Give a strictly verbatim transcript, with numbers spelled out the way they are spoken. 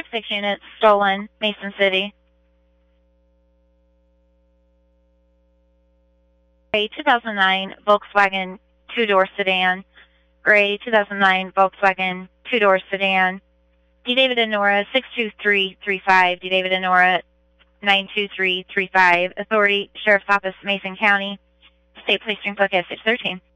six units stolen, Mason City. Gray two thousand nine Volkswagen two-door sedan. Gray two thousand nine Volkswagen two-door sedan. D. David and Nora six two three three five. D. David and Nora nine two three three five. Authority, Sheriff's Office, Mason County. State Police Stream Focus six thirteen.